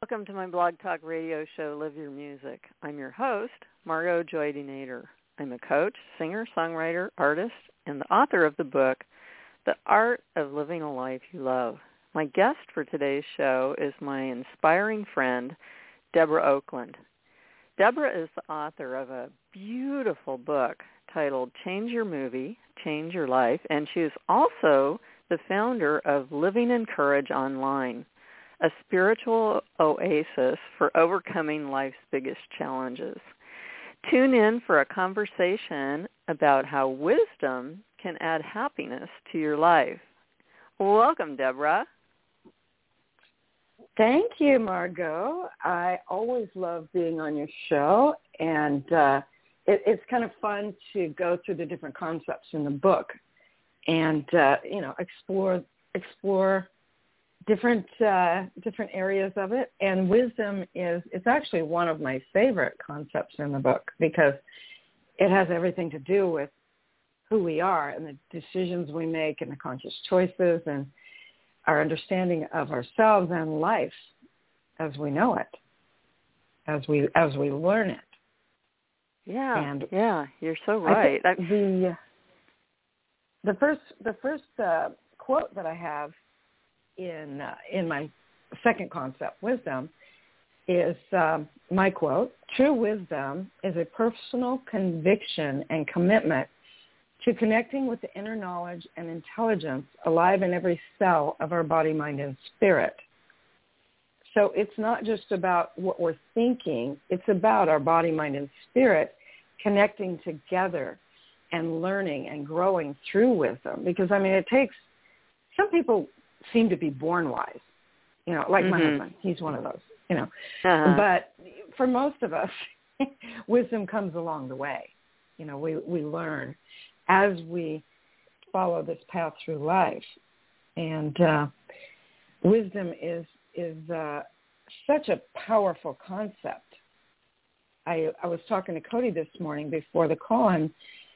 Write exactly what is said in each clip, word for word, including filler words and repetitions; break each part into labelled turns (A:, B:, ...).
A: Welcome to my Blog Talk Radio show, Live Your Music. I'm your host, Margot Joy DeNader. I'm a coach, singer, songwriter, artist, and the author of the book, The Art of Living a Life You Love. My guest for today's show is my inspiring friend, Deborah Oakland. Deborah is the author of a beautiful book titled Change Your Movie, Change Your Life, and she is also the founder of Living in Courage Online, a spiritual oasis for overcoming life's biggest challenges. Tune in for a conversation about how wisdom can add happiness to your life. Welcome, Deborah.
B: Thank you, Margot. I always love being on your show, and uh, it, it's kind of fun to go through the different concepts in the book and, uh, you know, explore explore different uh, different areas of it. And wisdom is it's actually one of my favorite concepts in the book because it has everything to do with who we are and the decisions we make and the conscious choices and our understanding of ourselves and life as we know it, as we as we learn it.
A: Yeah,
B: and
A: yeah, you're so right.
B: I think the the first the first uh, quote that I have in uh, in my second concept, wisdom, is um, my quote: "True wisdom is a personal conviction and commitment to connecting with the inner knowledge and intelligence alive in every cell of our body, mind, and spirit." So it's not just about what we're thinking. It's about our body, mind, and spirit connecting together and learning and growing through wisdom. Because, I mean, it takes, some people seem to be born wise, you know, like mm-hmm. my husband. He's one of those, you know. Uh-huh. But for most of us, wisdom comes along the way. You know, we, we learn as we follow this path through life. And uh, wisdom is is uh, such a powerful concept. I, I was talking to Cody this morning before the call, and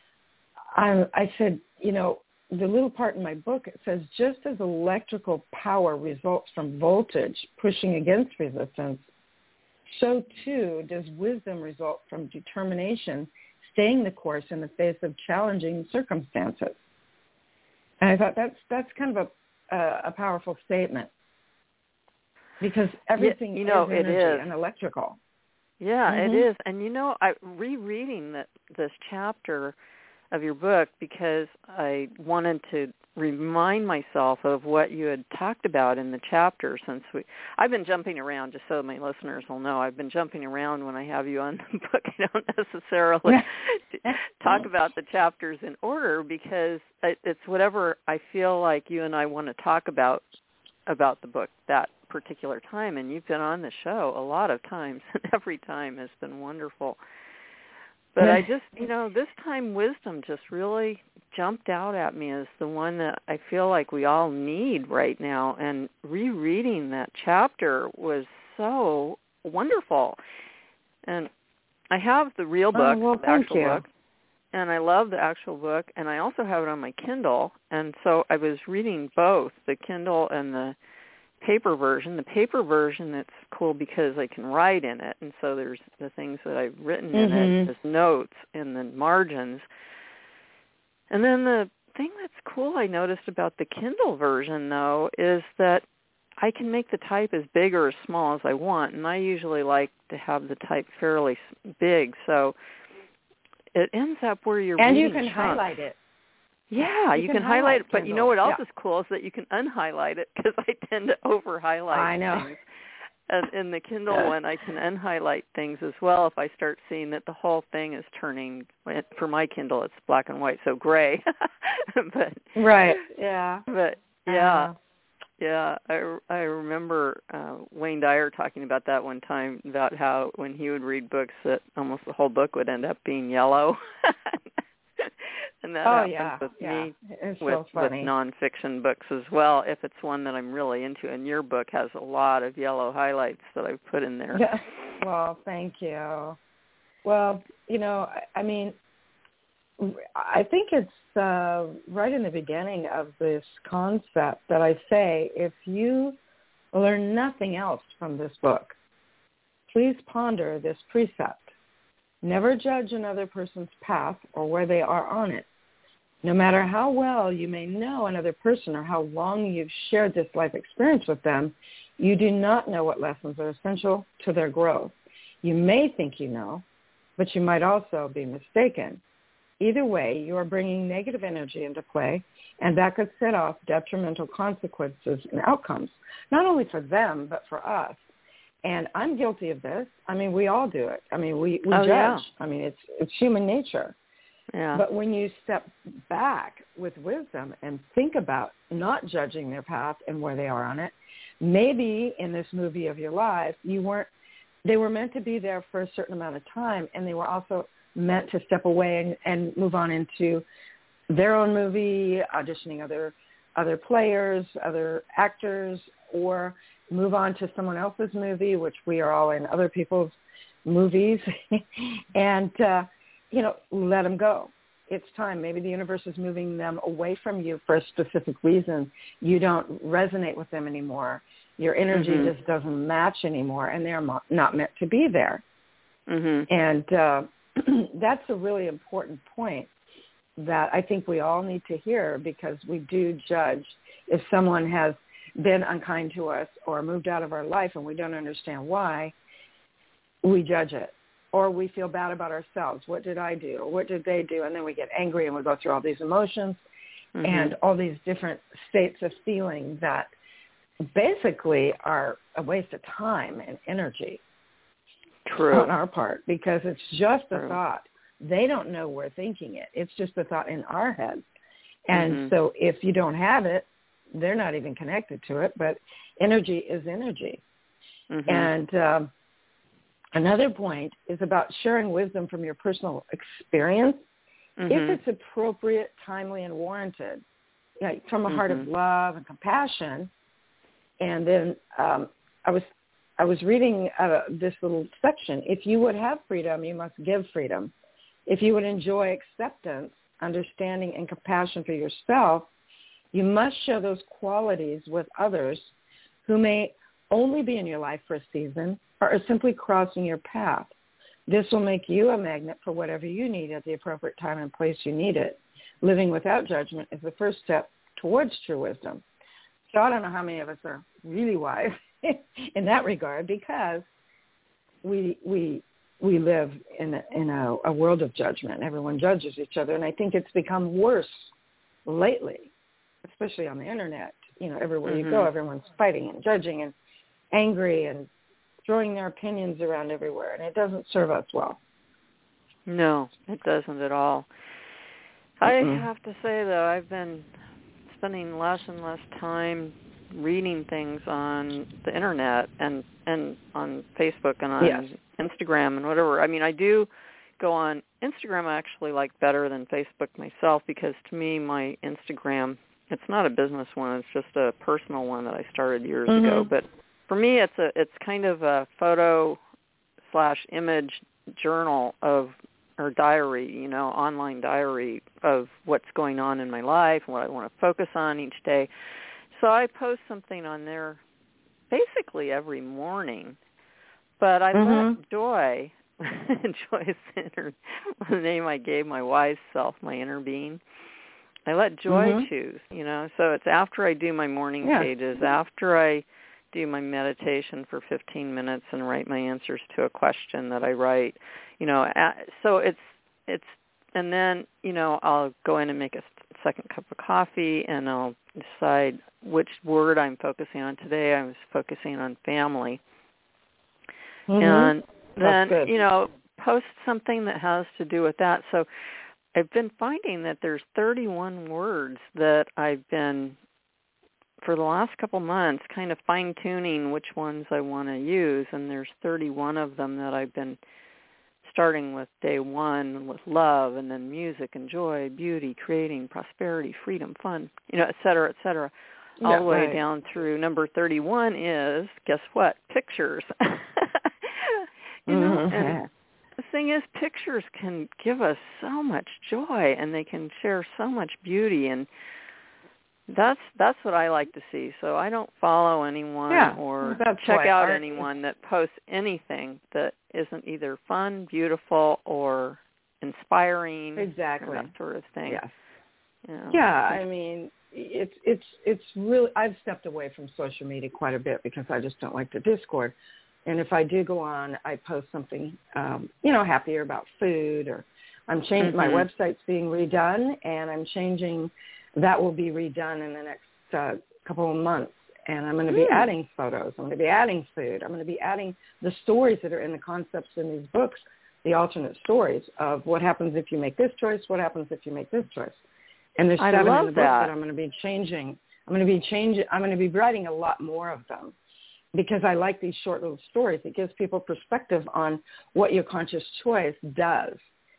B: I, I said, you know, the little part in my book, it says, just as electrical power results from voltage pushing against resistance, so too does wisdom result from determination staying the course in the face of challenging circumstances. And I thought that's that's kind of a a, a powerful statement because everything
A: you know,
B: is energy
A: it is.
B: and electrical.
A: Yeah,
B: mm-hmm.
A: it is. And, you know, I rereading the, this chapter of your book because I wanted to remind myself of what you had talked about in the chapter since we I've been jumping around, just so my listeners will know. I've been jumping around when I have you on the book. I don't necessarily talk about the chapters in order because it's whatever I feel like you and I want to talk about about the book that particular time. And you've been on the show a lot of times, and every time has been wonderful. But I just, you know, this time wisdom just really jumped out at me as the one that I feel like we all need right now. And rereading that chapter was so wonderful. And I have the real book,
B: oh, well,
A: the actual
B: you.
A: book, and I love the actual book, and I also have it on my Kindle. And so I was reading both, the Kindle and the paper version. The paper version, it's cool because I can write in it, and so there's the things that I've written in
B: mm-hmm.
A: it as notes in the margins. And then the thing that's cool I noticed about the Kindle version, though, is that I can make the type as big or as small as I want, and I usually like to have the type fairly big, so it ends up where you're
B: and
A: reading
B: you can
A: chunks.
B: highlight it.
A: Yeah, you,
B: you
A: can,
B: can
A: highlight,
B: highlight
A: it, but
B: Kindle.
A: you know what else
B: yeah.
A: is cool is that you can unhighlight it because I tend to over-highlight
B: I know.
A: things. And in the Kindle one, I can unhighlight things as well if I start seeing that the whole thing is turning, for my Kindle, it's black and white, so gray. but
B: Right, yeah.
A: But, yeah,
B: uh,
A: yeah, I, I remember uh, Wayne Dyer talking about that one time, about how when he would read books that almost the whole book would end up being yellow. And that
B: oh,
A: happens
B: yeah,
A: with
B: yeah.
A: me
B: it's
A: with,
B: so funny.
A: with nonfiction books as well, if it's one that I'm really into. And your book has a lot of yellow highlights that I've put in there.
B: Yeah. Well, thank you. Well, you know, I, I mean, I think it's uh, right in the beginning of this concept that I say, if you learn nothing else from this book, please ponder this precept. Never judge another person's path or where they are on it. No matter how well you may know another person or how long you've shared this life experience with them, you do not know what lessons are essential to their growth. You may think you know, but you might also be mistaken. Either way, you are bringing negative energy into play, and that could set off detrimental consequences and outcomes, not only for them, but for us. And I'm guilty of this. I mean, we all do it. I mean, we, we
A: oh,
B: judge.
A: Yeah.
B: I mean, it's it's human nature.
A: Yeah.
B: But when you step back with wisdom and think about not judging their path and where they are on it, maybe in this movie of your life, you weren't, they were meant to be there for a certain amount of time, and they were also meant to step away and, and move on into their own movie, auditioning other other players, other actors, or move on to someone else's movie, which we are all in other people's movies, and, uh, you know, let them go. It's time. Maybe the universe is moving them away from you for a specific reason. You don't resonate with them anymore. Your energy mm-hmm. just doesn't match anymore, and they're mo- not meant to be there.
A: Mm-hmm.
B: And uh, that's a really important point that I think we all need to hear, because we do judge if someone has been unkind to us or moved out of our life and we don't understand why. We judge it, or we feel bad about ourselves. What did I do? What did they do? And then we get angry and we go through all these emotions mm-hmm. and all these different states of feeling that basically are a waste of time and energy.
A: True.
B: On our part, because it's just a
A: True.
B: thought. They don't know we're thinking it. It's just a thought in our head. And
A: mm-hmm.
B: so if you don't have it, they're not even connected to it, but energy is energy.
A: Mm-hmm.
B: And um, another point is about sharing wisdom from your personal experience,
A: mm-hmm.
B: if it's appropriate, timely, and warranted, like from a
A: mm-hmm.
B: heart of love and compassion. And then um, I was I was reading uh, this little section. If you would have freedom, you must give freedom. If you would enjoy acceptance, understanding, and compassion for yourself, you must show those qualities with others who may only be in your life for a season or are simply crossing your path. This will make you a magnet for whatever you need at the appropriate time and place you need it. Living without judgment is the first step towards true wisdom. So I don't know how many of us are really wise in that regard, because we we we live in a, in a, a world of judgment. Everyone judges each other, and I think it's become worse lately, especially on the internet. You know, everywhere mm-hmm. you go, everyone's fighting and judging and angry and throwing their opinions around everywhere, and it doesn't serve us well.
A: No, it doesn't at all. Mm-mm. I have to say, though, I've been spending less and less time reading things on the internet and, and on Facebook and on
B: yes.
A: Instagram and whatever. I mean, I do go on Instagram. I actually like better than Facebook myself, because to me, my Instagram, it's not a business one. It's just a personal one that I started years
B: mm-hmm.
A: ago. But for me, it's a it's kind of a photo slash image journal of, or diary, you know, online diary of what's going on in my life and what I want to focus on each day. So I post something on there basically every morning, but I
B: mm-hmm.
A: let Joy, Joy is the, inner, the name I gave my wise self, my inner being. I let Joy mm-hmm. choose, you know, so it's after I do my morning
B: yeah.
A: pages, after I do my meditation for fifteen minutes and write my answers to a question that I write, you know, so it's, it's, and then, you know, I'll go in and make a second cup of coffee, and I'll decide which word I'm focusing on today. I was focusing on family. Mm-hmm. And then, you know, post something that has to do with that. So I've been finding that there's thirty-one words that I've been, for the last couple months, kind of fine-tuning which ones I want to use, and there's thirty-one of them that I've been starting with day one with love, and then music and joy, beauty, creating, prosperity, freedom, fun, you know, et cetera, et cetera, all
B: yeah,
A: the way
B: right.
A: down through number thirty-one is, guess what, pictures. you know,
B: mm-hmm.
A: and the thing is, pictures can give us so much joy, and they can share so much beauty, and That's that's what I like to see. So I don't follow anyone
B: yeah,
A: or
B: that's
A: check out
B: art
A: anyone
B: is...
A: that posts anything that isn't either fun, beautiful, or inspiring,
B: exactly,
A: or that sort of thing.
B: Yes.
A: You know.
B: Yeah, I mean, it's it's it's really. I've stepped away from social media quite a bit because I just don't like the discord. And if I do go on, I post something, um, you know, happier about food, or I'm changing.
A: Mm-hmm.
B: My website's being redone, and I'm changing. That will be redone in the next uh, couple of months, and I'm going to be
A: mm.
B: adding photos. I'm going to be adding food. I'm going to be adding the stories that are in the concepts in these books, the alternate stories of what happens if you make this choice, what happens if you make this choice. And there's
A: I
B: seven
A: love
B: in the book
A: that.
B: that I'm going to be changing. I'm going to be changing. I'm going to be writing a lot more of them because I like these short little stories. It gives people perspective on what your conscious choice does.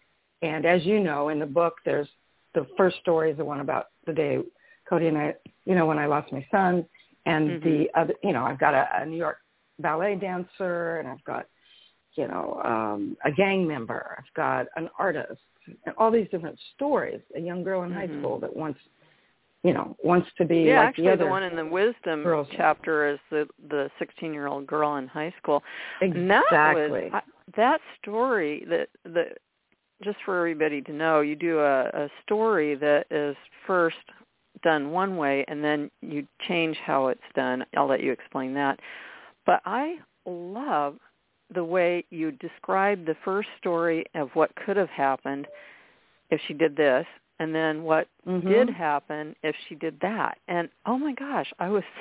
B: And as you know, in the book, there's the first story is the one about the day Cody and I, you know, when I lost my son, and
A: mm-hmm.
B: the other, you know, I've got a, a New York ballet dancer, and I've got, you know, um, a gang member. I've got an artist, and all these different stories. A young girl in
A: mm-hmm.
B: high school that wants, you know, wants to be
A: yeah,
B: like
A: actually,
B: the other.
A: the one in the wisdom
B: girls.
A: chapter is the the sixteen-year-old girl in high school.
B: Exactly.
A: And that was I, that story that the. Just for everybody to know, you do a, a story that is first done one way, and then you change how it's done. I'll let you explain that. But I love the way you describe the first story of what could have happened if she did this, and then what mm-hmm. did happen if she did that. And oh my gosh, I was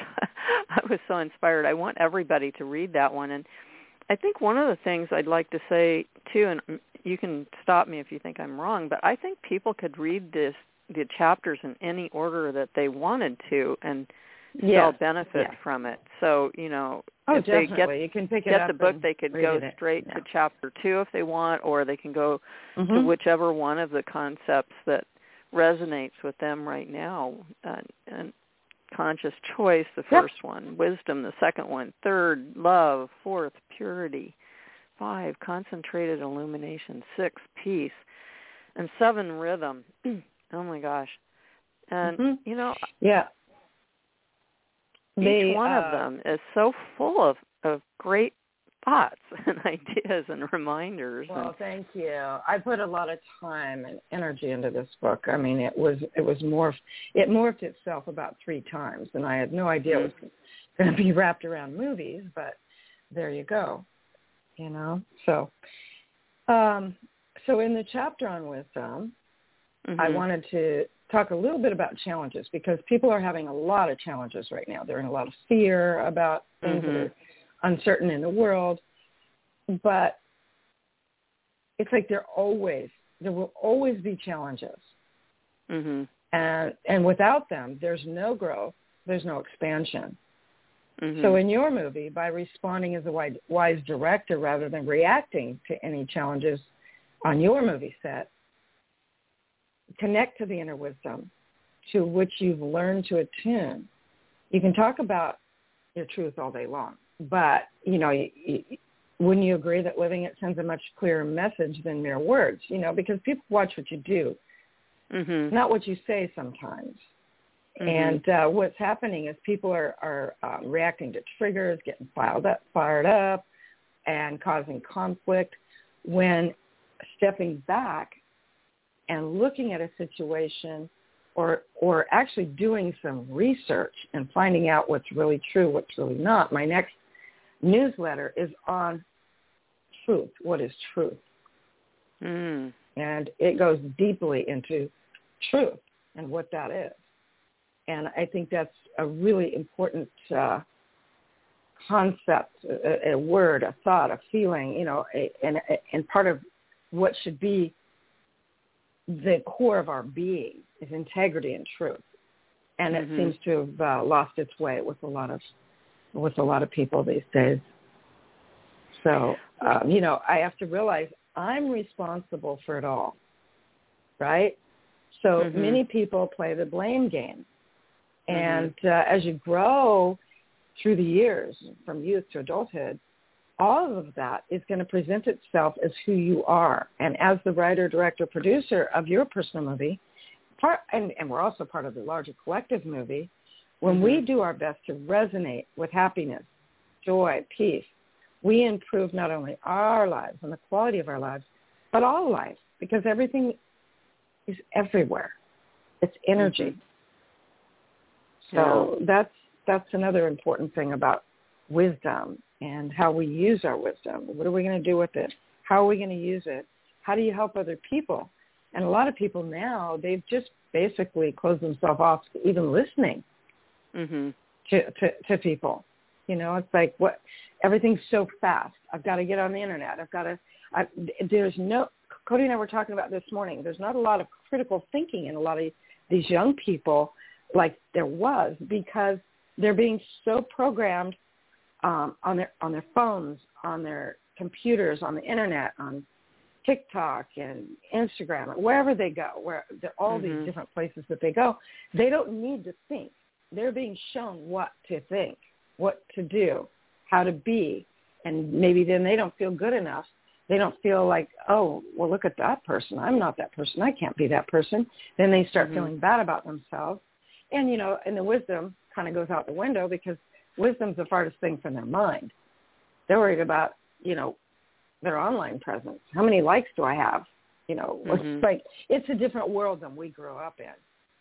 A: I was so inspired. I want everybody to read that one. And I think one of the things I'd like to say too, and you can stop me if you think I'm wrong, but I think people could read this the chapters in any order that they wanted to and still
B: yes.
A: benefit
B: yes.
A: from it. So, you know,
B: oh,
A: if
B: definitely.
A: they get,
B: you can pick it
A: get
B: up
A: the book, they could go
B: it.
A: straight
B: yeah.
A: to chapter two if they want, or they can go
B: mm-hmm.
A: to whichever one of the concepts that resonates with them right now. Uh, and conscious choice, the first
B: yep.
A: one, wisdom, the second one, third, love, fourth, purity, five, concentrated illumination, six, peace, and seven, rhythm. Oh my gosh. And,
B: mm-hmm.
A: you know,
B: yeah.
A: each
B: they,
A: one
B: uh,
A: of them is so full of, of great thoughts and ideas and reminders.
B: Well,
A: and,
B: thank you. I put a lot of time and energy into this book. I mean, it was it was morphed. It morphed itself about three times, and I had no idea mm-hmm. it was going to be wrapped around movies. But there you go. You know. So, um, so in the chapter on wisdom, mm-hmm. I wanted to talk a little bit about challenges because people are having a lot of challenges right now. They're in a lot of fear about things mm-hmm. that are uncertain in the world, but it's like there always there will always be challenges,
A: mm-hmm.
B: and and without them, there's no growth, there's no expansion.
A: Mm-hmm.
B: So in your movie, by responding as a wise, wise director rather than reacting to any challenges on your movie set, connect to the inner wisdom to which you've learned to attune. You can talk about your truth all day long, but, you know, you, you, wouldn't you agree that living it sends a much clearer message than mere words, you know, because people watch what you do,
A: mm-hmm.
B: not what you say sometimes. Mm-hmm. And uh, what's happening is people are, are um, reacting to triggers, getting fired up, fired up and causing conflict when stepping back and looking at a situation or or actually doing some research and finding out what's really true, what's really not. My next newsletter is on truth. What is truth?
A: Mm.
B: And it goes deeply into truth and what that is. And I think that's a really important uh, concept, a, a word, a thought, a feeling, you know, a, and, and part of what should be the core of our being is integrity and truth. And mm-hmm. it seems to have uh, lost its way with a lot of with a lot of people these days. So, um, you know, I have to realize I'm responsible for it all, right? So mm-hmm. many people play the blame game. And mm-hmm. uh, as you grow through the years, from youth to adulthood, all of that is going to present itself as who you are. And as the writer, director, producer of your personal movie, part, and, and we're also part of the larger collective movie, when
A: mm-hmm.
B: we do our best to resonate with happiness, joy, peace, we improve not only our lives and the quality of our lives, but all lives, because everything is everywhere. It's energy. Mm-hmm. So yeah. that's that's another important thing about wisdom and how we use our wisdom. What are we going to do with it? How are we going to use it? How do you help other people? And a lot of people now, they've just basically closed themselves off to even listening mm-hmm. to, to, to people. You know, it's like, what? Everything's so fast. I've got to get on the internet. I've got to, I, there's no, Cody and I were talking about this morning, there's not a lot of critical thinking in a lot of these young people like there was, because they're being so programmed um, on their on their phones, on their computers, on the internet, on TikTok and Instagram, wherever they go, where there are all mm-hmm. these different places that they go, they don't need to think. They're being shown what to think, what to do, how to be, and maybe then they don't feel good enough. They don't feel like, oh, well, look at that person. I'm not that person. I can't be that person. Then they start mm-hmm. feeling bad about themselves. And, you know, and the wisdom kind of goes out the window, because wisdom's the farthest thing from their mind. They're worried about, you know, their online presence. How many likes do I have? You know, mm-hmm. it's like, it's a different world than we grew up in.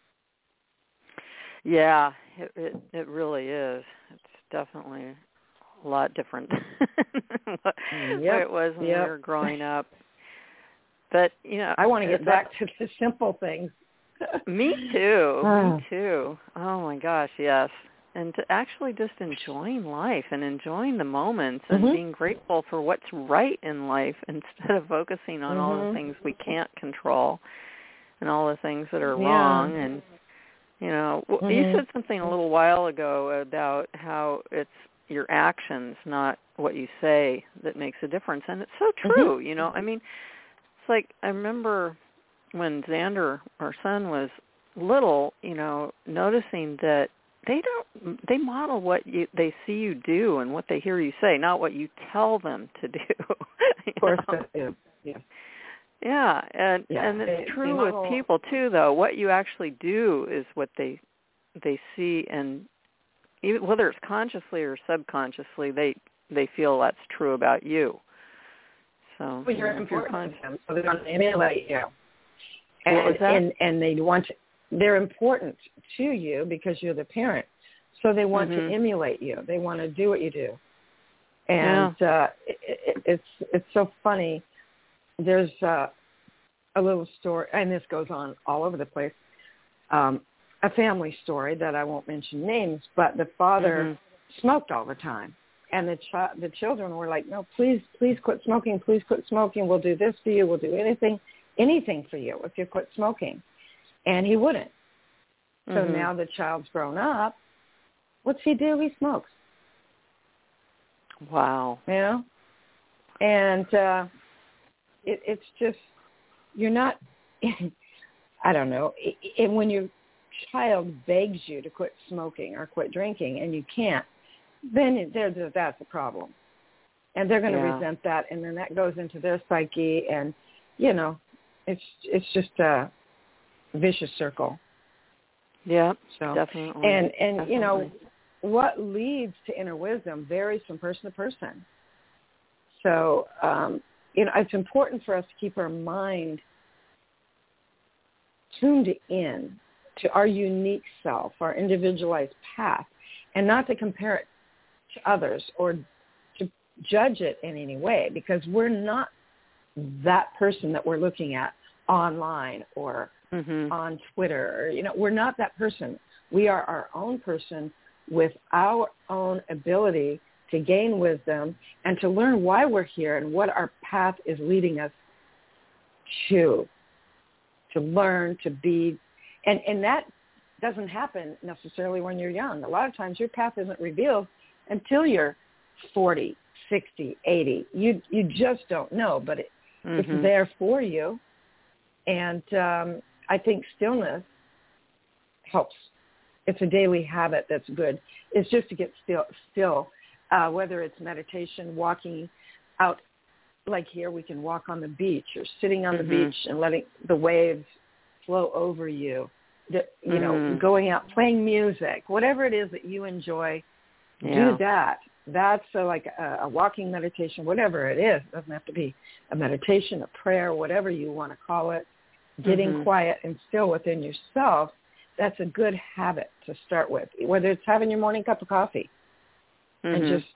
A: Yeah, it, it, it really is. It's definitely a lot different than what
B: yep.
A: it was when
B: yep.
A: we were growing up. But, you know,
B: I want to get back to the simple things.
A: Me too. Oh. Me too. Oh, my gosh, yes. And to actually just enjoying life and enjoying the moments and mm-hmm. being grateful for what's right in life, instead of focusing on mm-hmm. all the things we can't control and all the things that are
B: yeah.
A: wrong. And, you know, mm-hmm. you said something a little while ago about how it's your actions, not what you say, that makes a difference. And it's so true, mm-hmm. you know. I mean, it's like I remember when Xander, our son, was little, you know, noticing that they don't, they model what you, they see you do and what they hear you say, not what you tell them to do.
B: Of course, yeah. yeah.
A: Yeah, and
B: yeah.
A: and it's
B: they,
A: true
B: they
A: with
B: model...
A: people too, though. What you actually do is what they they see, and even, whether it's consciously or subconsciously, they they feel that's true about you. So
B: well, you're
A: you know,
B: important
A: you're con-
B: to them, so they're going to emulate you. And, and and they want to, they're important to you because you're the parent, so they want mm-hmm. to emulate you. They want to do what you do, and yeah. uh, it, it, it's it's so funny. There's uh, a little story, and this goes on all over the place. Um, a family story that I won't mention names, but the father mm-hmm. smoked all the time, and the ch- the children were like, "No, please, please quit smoking. Please quit smoking. We'll do this for you. We'll do anything." anything for you if you quit smoking. And he wouldn't. So mm-hmm. now the child's grown up. What's he do? He smokes.
A: Wow.
B: You know? And uh, it, it's just, you're not, I don't know. And when your child begs you to quit smoking or quit drinking and you can't, then there, that's a problem. And they're going to yeah. resent that, and then that goes into their psyche, and, you know, It's it's just a vicious circle.
A: Yeah,
B: so,
A: definitely.
B: And, and
A: definitely.
B: you know, what leads to inner wisdom varies from person to person. So, um, you know, it's important for us to keep our mind tuned in to our unique self, our individualized path, and not to compare it to others or to judge it in any way, because we're not that person that we're looking at online or mm-hmm. on Twitter. Or, you know, we're not that person. We are our own person with our own ability to gain wisdom and to learn why we're here and what our path is leading us to, to learn, to be. And, and that doesn't happen necessarily when you're young. A lot of times your path isn't revealed until you're forty, sixty, eighty. You, you just don't know, but it, mm-hmm. it's there for you. And um, I think stillness helps. It's a daily habit that's good. It's just to get still, still uh, whether it's meditation, walking out, like here we can walk on the beach, or sitting on mm-hmm. the beach and letting the waves flow over you. The, you
A: mm.
B: know, going out, playing music, whatever it is that you enjoy,
A: yeah.
B: do that. That's a, like a, a walking meditation, whatever it is. It doesn't have to be a meditation, a prayer, whatever you want to call it. Getting
A: mm-hmm.
B: quiet and still within yourself, that's a good habit to start with, whether it's having your morning cup of coffee
A: mm-hmm.
B: and just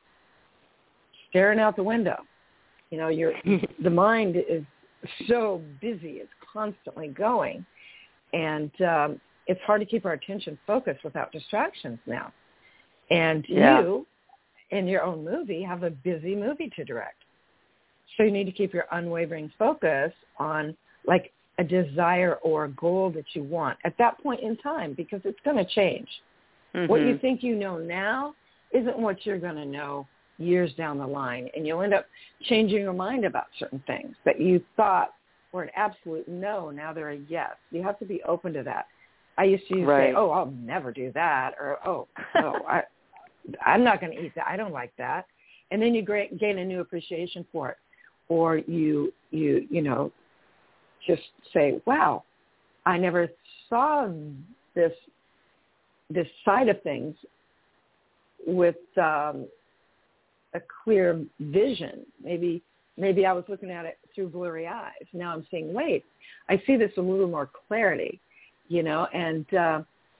B: staring out the window. You know, your the mind is so busy. It's constantly going. And um, it's hard to keep our attention focused without distractions now. And
A: yeah.
B: you, in your own movie, have a busy movie to direct. So you need to keep your unwavering focus on, like, a desire or a goal that you want at that point in time, because it's going to change.
A: Mm-hmm.
B: What you think you know now isn't what you're going to know years down the line. And you'll end up changing your mind about certain things that you thought were an absolute no. Now they're a yes. You have to be open to that. I used to
A: right.
B: say, oh, I'll never do that. Or, oh, no, I, I'm not going to eat that. I don't like that. And then you gain a new appreciation for it. Or you, you, you know, just say, wow, I never saw this this side of things with um, a clear vision. Maybe maybe I was looking at it through blurry eyes. Now I'm seeing, wait, I see this a little more clarity, you know, and uh,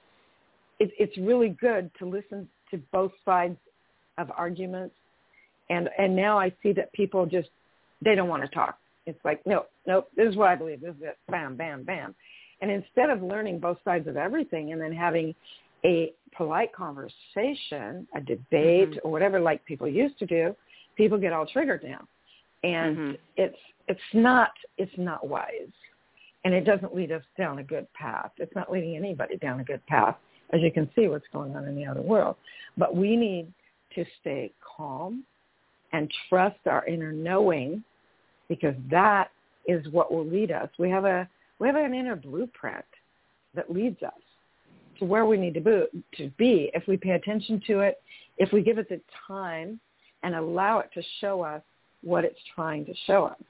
B: it, it's really good to listen to both sides of arguments. And, and now I see that people just, they don't want to talk. It's like, no, nope, this is what I believe. This is it. Bam, bam, bam. And instead of learning both sides of everything and then having a polite conversation, a debate,
A: mm-hmm.
B: or whatever like people used to do, people get all triggered now. And
A: mm-hmm.
B: it's it's not it's not wise. And it doesn't lead us down a good path. It's not leading anybody down a good path, as you can see what's going on in the outer world. But we need to stay calm and trust our inner knowing, because that is what will lead us. We have a we have an inner blueprint that leads us to where we need to be, to be if we pay attention to it, if we give it the time and allow it to show us what it's trying to show us.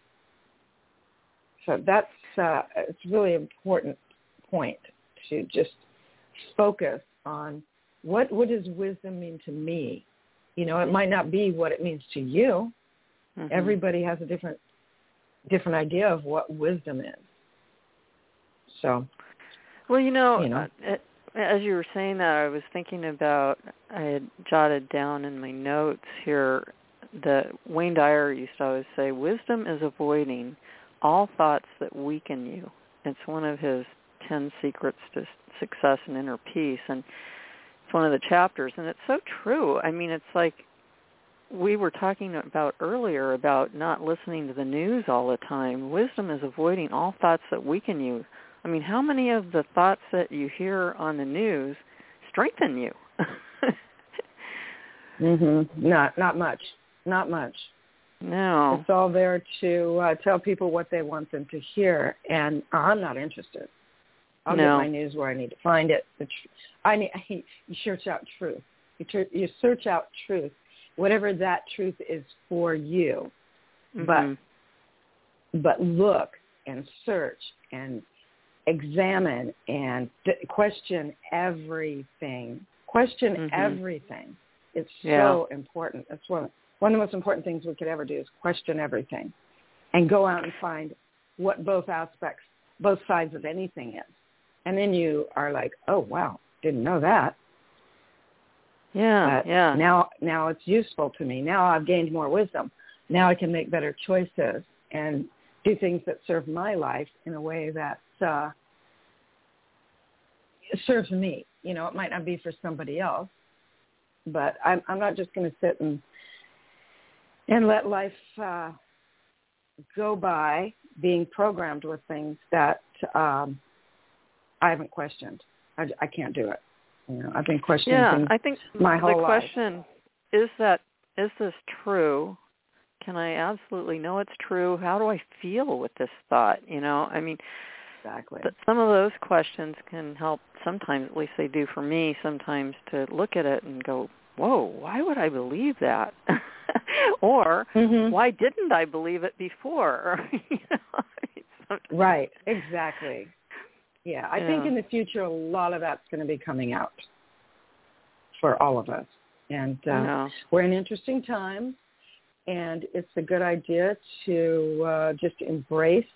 B: So that's uh, it's a really important point to just focus on what what does wisdom mean to me. You know, it might not be what it means to you. Mm-hmm. Everybody has a different different idea of what wisdom is. So,
A: well, you know,
B: you know.
A: Uh, as you were saying that, I was thinking about, I had jotted down in my notes here that Wayne Dyer used to always say, wisdom is avoiding all thoughts that weaken you. It's one of his ten secrets to success and inner peace, and it's one of the chapters, and it's so true. I mean, it's like we were talking about earlier about not listening to the news all the time. Wisdom is avoiding all thoughts that weaken you. I mean, how many of the thoughts that you hear on the news strengthen you?
B: mhm. Not not much. Not much.
A: No.
B: It's all there to uh, tell people what they want them to hear, and I'm not interested. I'll
A: no.
B: get my news where I need to find it. The tr- I need. I, you search out truth. You, tr- you search out truth, whatever that truth is for you.
A: Mm-hmm.
B: But but look and search and examine and d- question everything. Question
A: mm-hmm.
B: everything. It's
A: yeah.
B: so important. That's one one of the most important things we could ever do is question everything, and go out and find what both aspects, both sides of anything is. And then you are like, oh wow, didn't know that.
A: Yeah,
B: but
A: yeah.
B: Now, now it's useful to me. Now I've gained more wisdom. Now I can make better choices and do things that serve my life in a way that uh, serves me. You know, it might not be for somebody else, but I'm, I'm not just going to sit and and let life uh, go by being programmed with things that um, I haven't questioned. I, I can't do it. You know, I've been questioning
A: yeah,
B: things
A: I think
B: my whole
A: the
B: life.
A: question is that, is this true? Can I absolutely know it's true? How do I feel with this thought? You know, I mean,
B: exactly.
A: But some of those questions can help sometimes, at least they do for me sometimes, to look at it and go, whoa, why would I believe that? Or
B: mm-hmm.
A: why didn't I believe it before? you know,
B: right, exactly. Yeah, I
A: yeah.
B: think in the future a lot of that's going to be coming out for all of us. And uh,
A: yeah.
B: we're in interesting times, and it's a good idea to uh, just embrace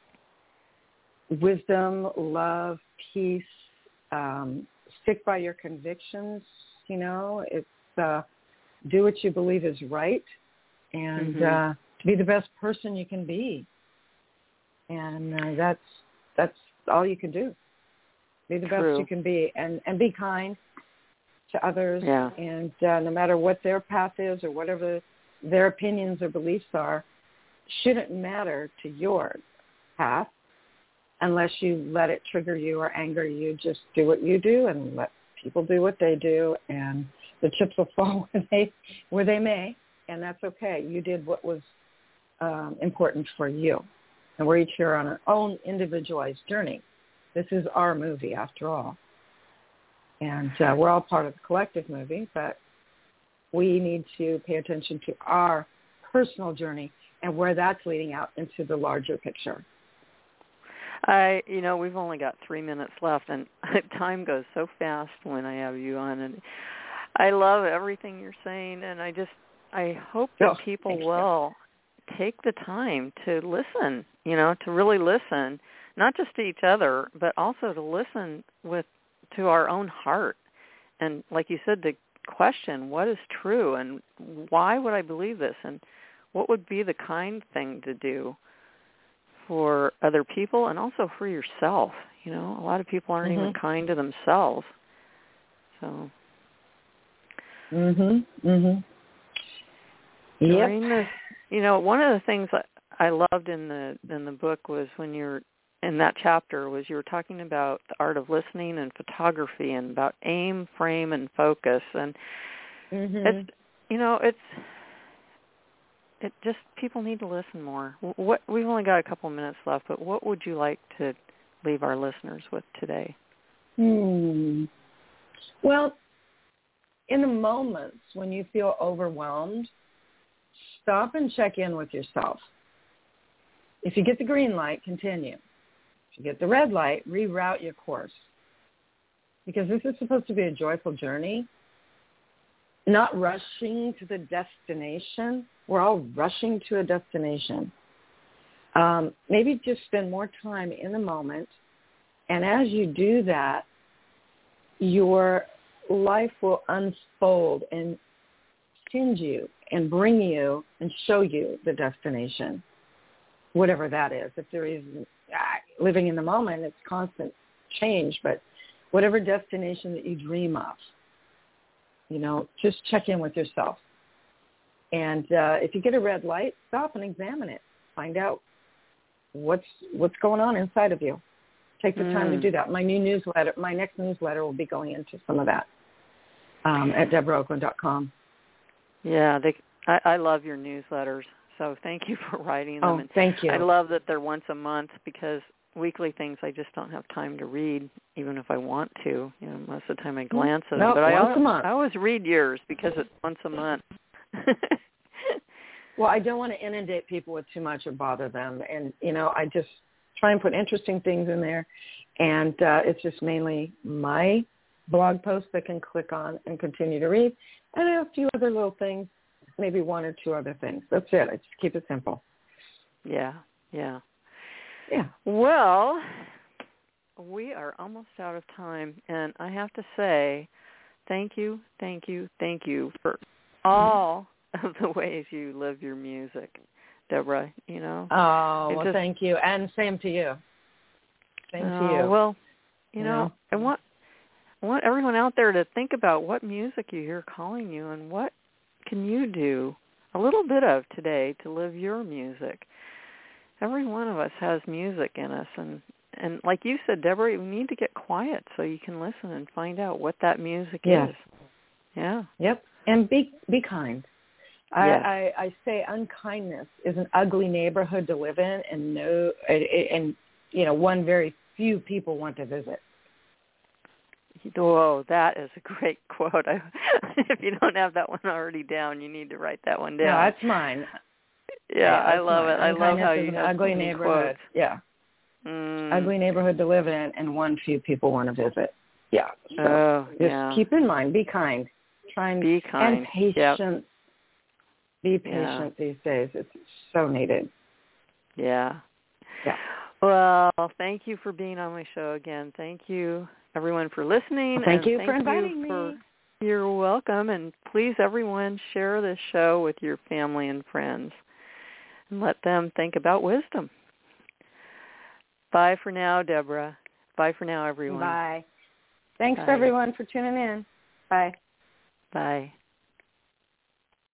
B: wisdom, love, peace, um, stick by your convictions, you know. It's uh, do what you believe is right, and
A: mm-hmm.
B: uh, to be the best person you can be. And uh, that's that's all you can do. Be the
A: True.
B: best you can be, and, and be kind to others.
A: Yeah.
B: And uh, no matter what their path is or whatever their opinions or beliefs are, shouldn't matter to your path unless you let it trigger you or anger you. Just do what you do and let people do what they do, and the chips will fall where they, where they may, and that's okay. You did what was um, important for you. And we're each here on our own individualized journey. This is our movie, after all. And uh, we're all part of the collective movie, but we need to pay attention to our personal journey and where that's leading out into the larger picture.
A: I, you know, we've only got three minutes left, and time goes so fast when I have you on. And I love everything you're saying, and I just, I hope that
B: oh,
A: people will take the time to listen, you know, to really listen, not just to each other, but also to listen with to our own heart. And like you said, to question what is true and why would I believe this, and what would be the kind thing to do for other people and also for yourself. You know, a lot of people aren't
B: mm-hmm.
A: even kind to themselves. So.
B: Mhm. Mhm.
A: During
B: Yep.
A: this, you know, one of the things that I loved in the in the book was when you're in that chapter was you were talking about the art of listening and photography and about aim, frame, and focus. And
B: mm-hmm.
A: it's, you know, it's it just people need to listen more. What we've only got a couple minutes left, but what would you like to leave our listeners with today?
B: Hmm. Well, in the moments when you feel overwhelmed, stop and check in with yourself. If you get the green light, continue. If you get the red light, reroute your course. Because this is supposed to be a joyful journey, not rushing to the destination. We're all rushing to a destination. Um, maybe just spend more time in the moment. And as you do that, your life will unfold and send you and bring you and show you the destination, whatever that is. If there is uh, living in the moment, it's constant change, but whatever destination that you dream of, you know, just check in with yourself. And uh, if you get a red light, stop and examine it. Find out what's what's going on inside of you. Take the mm. time to do that. My new newsletter, my next newsletter will be going into some of that um, at Deborah Oakland dot com.
A: Yeah, they, I, I love your newsletters. So thank you for writing them.
B: Oh,
A: and
B: thank you.
A: I love that they're once a month because weekly things I just don't have time to read, even if I want to. You know, most of the time I glance at them.
B: Nope,
A: but I
B: once
A: always,
B: a month.
A: I always read yours because it's once a month.
B: Well, I don't want to inundate people with too much or bother them. And, you know, I just try and put interesting things in there. And uh, it's just mainly my blog posts that can click on and continue to read. And a few other little things, maybe one or two other things. That's it. I just keep it simple.
A: Yeah, yeah.
B: Yeah.
A: Well, we are almost out of time. And I have to say, thank you, thank you, thank you for all of the ways you live your music, Deborah, you know.
B: Oh, well,
A: just,
B: thank you. And same to you. Same
A: uh,
B: to you.
A: Well, you,
B: you
A: know,
B: know,
A: I want, I want everyone out there to think about what music you hear calling you and what can you do a little bit of today to live your music. Every one of us has music in us. And, and like you said, Deborah, you need to get quiet so you can listen and find out what that music
B: yes.
A: is. Yeah.
B: Yep. And be be kind. I,
A: yes.
B: I, I say unkindness is an ugly neighborhood to live in, and no, and, and you know, one very few people want to visit.
A: Whoa, that is a great quote. I, if you don't have that one already down, you need to write that one down.
B: No, that's mine.
A: Yeah,
B: yeah
A: I
B: that's
A: love
B: mine.
A: it. I love how
B: is
A: you
B: an
A: have
B: ugly
A: so many
B: neighborhood.
A: quotes.
B: Yeah.
A: mm.
B: ugly neighborhood to live in, and one few people want to visit. Yeah. So
A: oh,
B: just
A: yeah.
B: keep in mind, be kind. Try and
A: be kind.
B: And patient.
A: Yep.
B: Be patient yeah. these days. It's so needed.
A: Yeah.
B: Yeah.
A: Well, thank you for being on my show again. Thank you, everyone, for listening.
B: Well, thank
A: and
B: you
A: thank
B: for inviting
A: you
B: me.
A: For, you're welcome. And please, everyone, share this show with your family and friends and let them think about wisdom. Bye for now, Deborah. Bye for now, everyone.
B: Bye. Thanks,
A: Bye.
B: everyone, for tuning in. Bye.
A: Bye.